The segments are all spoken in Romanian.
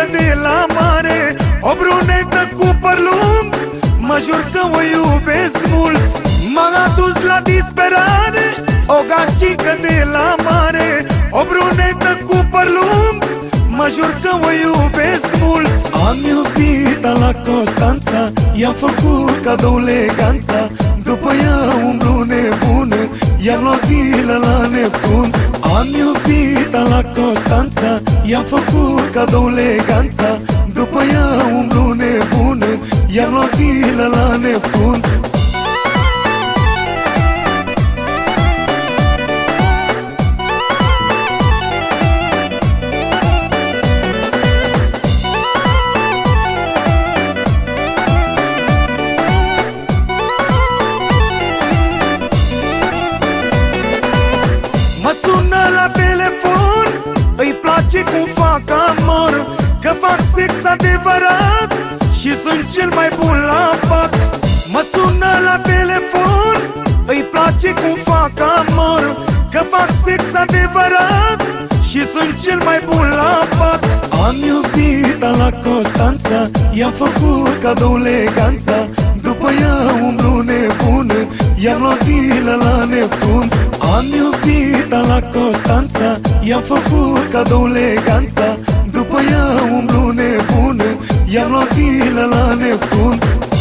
de la mare, o brunetă cu păr lung, mă jur că o iubesc mult. M-a adus la disperare, o gagică de la mare, o brunetă cu păr lung, mă jur că o iubesc mult. Am iubit-o la Constanța, i-am făcut cadou leganța, după ea umblu nebună, i-am luat vilă la Neptun. Am iubit-o la Constanța, i-am făcut cadou leganța, după ea umblu nebună, i-am luat vilă la Neptun. Mă sună la telefon, îi place cum fac amor, că fac sex adevărat și sunt cel mai bun la pat. Mă sună la telefon, îi place cum fac amor, că fac sex adevărat și sunt cel mai bun la pat. Am iubit-o la Constanța, i-am făcut cadou leganța, după ea umblu nebună, i-am luat vilă la Neptun. Am iubit-o la Constanța, i-am făcut cadou leganța, după ea umblu nebună, i-am luat vilă la Neptun.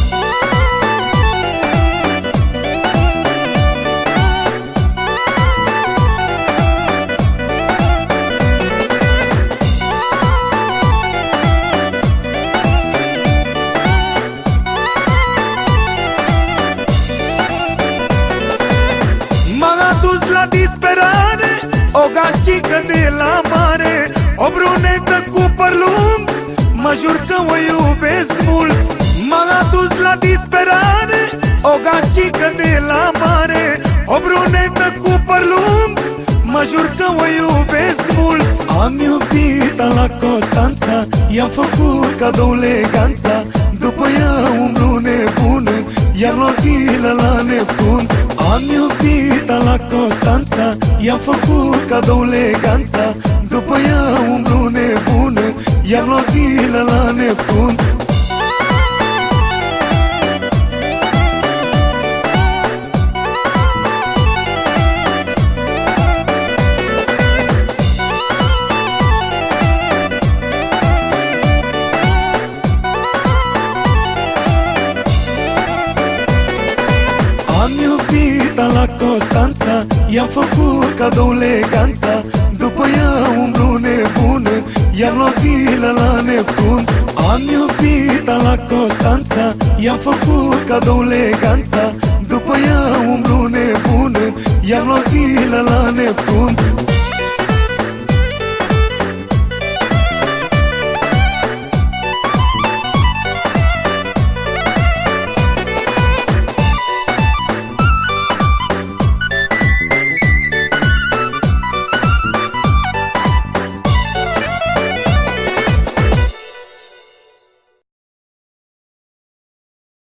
La disperare, o gagică de la mare, o brunetă cu păr lung, mă jur că o iubesc mult. M-a adus la disperare, o gagică de la mare, o brunetă cu păr lung, mă jur că o iubesc mult. Am iubit-o la Constanța, i-am făcut cadou leganța, după ea umblu nebună, i-am luat vilă la Neptun. Am iubit-o la Constanța, i-am făcut cadou leganța, după ea umblu nebună, i-am luat vilă la Neptun. Am iubit-o la Constanța, i-am făcut cadou leganța, după ea umblu nebună, i-am luat vilă la Neptun. Am iubit-o la Constanța, i-am făcut cadou leganța, după ea umblu nebună, i-am luat vilă la Neptun.